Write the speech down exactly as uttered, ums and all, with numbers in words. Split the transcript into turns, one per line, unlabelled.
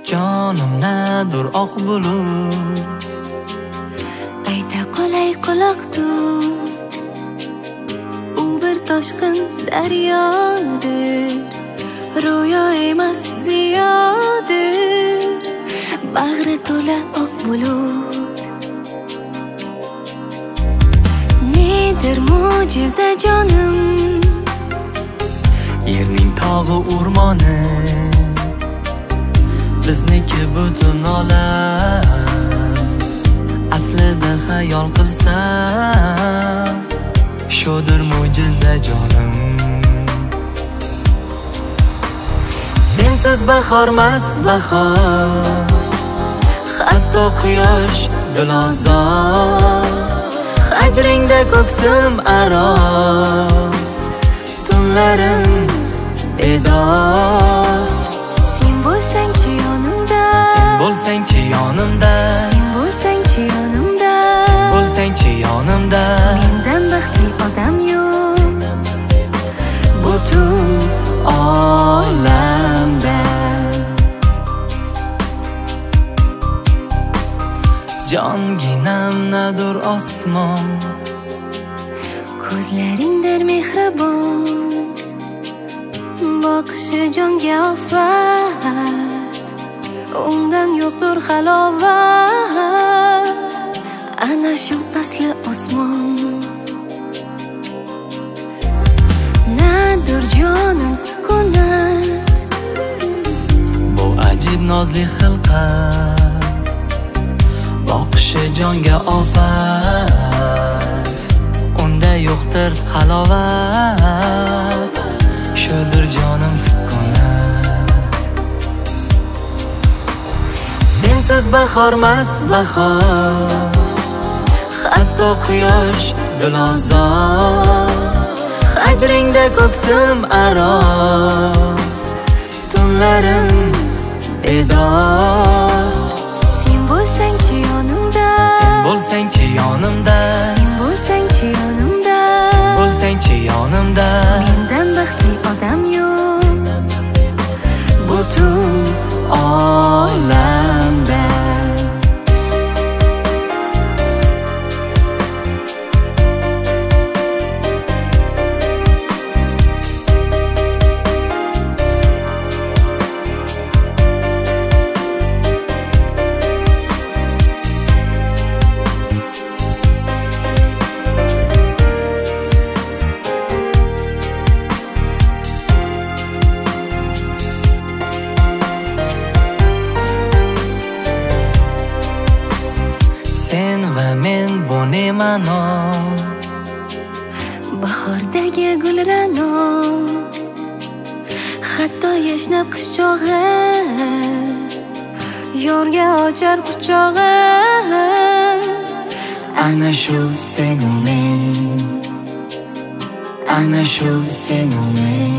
jonimdadir oq bulut.
Ayta qolay quloq tut, u bir toshqin daryodir, ro'yo emas ziyodir, bag'ri to'la oq bulut. Nedir mo'jiza jonim,
Yerning tog'i o'rmoni, bizniki butun olam. Aslida xayol qilsam, shudir mo'jiza jonim. Sensiz bahormas bahor, hatto quyosh dilozor. Hajringda ko'ksim aro, tunlarim bedor.
Sen bo'lsangchi yonimda,
Sen bo'lsangchi yonimda,
sen bo'lsangchi yonimda,
Sen bo'lsangchi yonimda.
mendan baxtli odam yo'q butun olamda.
Jonginam nadur osmon,
Ko'zlaringdir mehribon, boqishi jonga ofat, undan yo'qdir halovat. Ana shu asli osmon. Nadir jonim sukunat,
bu ajib nozli xilqat, boqishi jonga ofat, unda yo'qdir halovat. Shudir jonim sukunat. Sensiz bahormas bahor, hatto quyosh dilozor. Hajringda ko'ksim aro, tunlarim bedor.
sen bo'lsangchi yonimda,
Sen bo'lsangchi yonimda,
sen bo'lsangchi yonimda,
Sen bo'lsangchi yonimda.
mendan baxtli odam yo'q butun olamda.
Sen va men bu ne ma'no,
Bahordagi gul ra'no, hatto yashnab qish chog'i, yorga ochar quchog'in.
ana shu sen u men, ana shu sen u men.